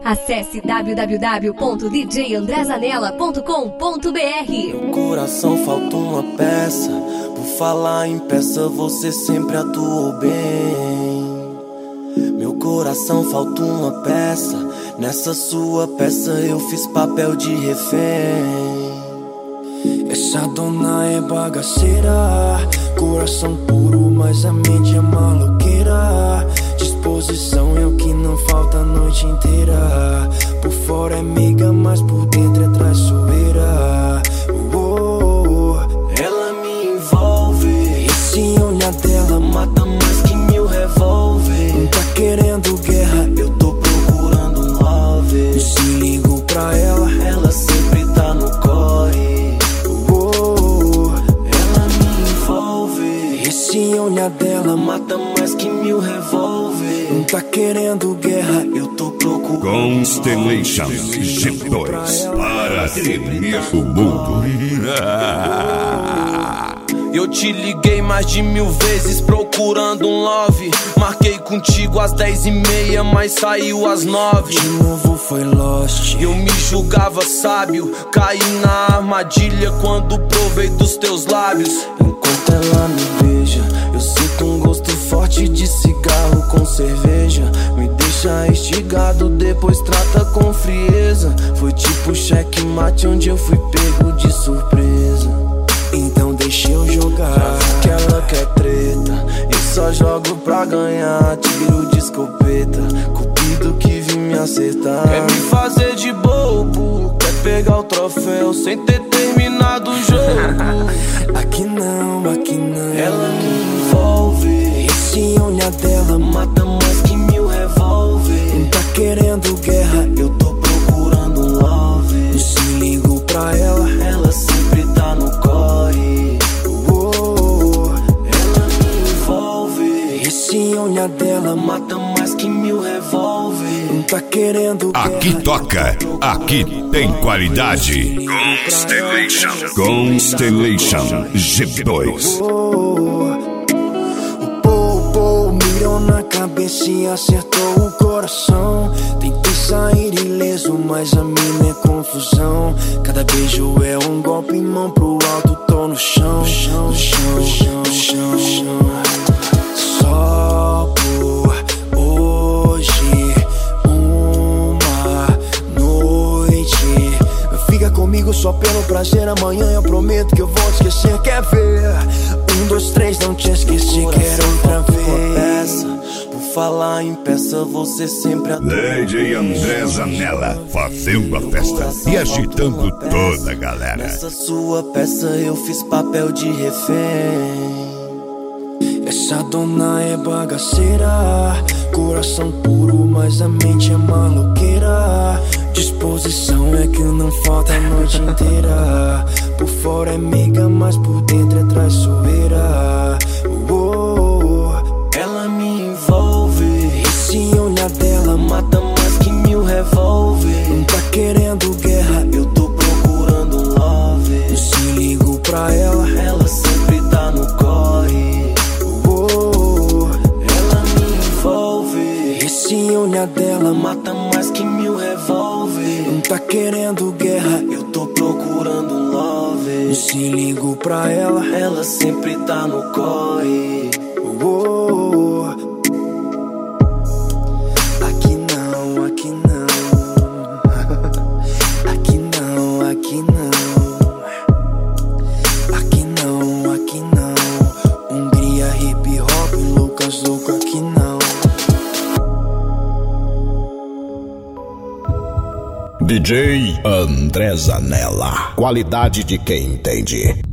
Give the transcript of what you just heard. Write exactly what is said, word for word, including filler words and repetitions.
Acesse w w w ponto d j andré zanella ponto com ponto b r. Meu coração falta uma peça. Por falar em peça, você sempre atuou bem. Meu coração falta uma peça. Nessa sua peça eu fiz papel de refém. Essa dona é bagaceira, coração puro, mas a mente é maloqueira. Disposição é o que não falta a noite inteira. Por fora é meiga, mas por dentro é traiçoeira. Oh, oh, oh. Ela me envolve. Esse olhar dela mata mais que mil revólver. Não tá querendo guerra, eu tô procurando um love. Eu se ligo pra ela, ela sempre tá no corre. Oh, oh, oh. Ela me envolve. Esse olhar dela mata mais que mil revólver. Não tá querendo guerra, eu tô procurando Constellation G dois para tremer o mundo. Eu te liguei mais de mil vezes procurando um love. Marquei contigo às dez e meia, mas saiu às nove. De novo foi lost. Eu me julgava sábio, caí na armadilha quando provei dos teus lábios. Enquanto ela me beija, eu sinto um gosto forte de cigarro com cerveja. Me deixa instigado, depois trata com frieza. Foi tipo checkmate onde eu fui pego de surpresa. Então deixa eu jogar, que ela quer treta. Eu só jogo pra ganhar, tiro de escopeta. Cupido que vim me acertar. Quer me fazer de bobo, quer pegar o troféu sem ter terminado o jogo. Aqui não, aqui não. Ela me envolve. Esse olhar dela mata mais que mil revólver. Não tá querendo guerra, eu tô procurando um love. Eu se ligo pra ela, ela sempre tá no corre. Oh, oh, oh. Ela me envolve. Esse olhar dela mata mais que mil revólver. Não tá querendo guerra. Aqui toca, aqui tem qualidade. Constellation, Constellation G dois. Oh, oh. O pou, pou mirou na cabeça e acertou o coração. Tentei sair ileso, mas a mina é confusão. Cada beijo é um golpe, mão pro alto, tô no chão, no chão, no chão, no chão, no chão, no chão. Só por hoje, uma noite. Fica comigo só pelo prazer, amanhã eu prometo que eu vou te esquecer. Quer ver? Um, dois, três, não te esqueci, quero outra vez. Por falar em peça, você sempre D J André Zanella fazendo a festa e agitando toda a galera. Nessa sua peça eu fiz papel de refém. Essa dona é bagaceira, coração puro, mas a mente é maloqueira. Disposição é que não falta a noite inteira. Por fora é meiga, mas por dentro é traiçoeira. Oh, oh, oh. Ela me envolve. Esse olhar dela mata mais que mil revólver. Não tá querendo guerra, eu tô procurando um love. Eu se ligo pra ela, ela sempre tá no corre. Oh, oh, oh. Ela me envolve. Esse olhar dela mata mais que mil revólver. Não tá querendo guerra, eu tô procurando um love. Eu se ligo pra ela, ela sempre tá no corre. Oh, oh, oh. Aqui não, aqui não. Aqui não, aqui não. Aqui não, aqui não. Hungria, hip hop, Lucas louco, aqui não. D J André Zanella, qualidade de quem entende.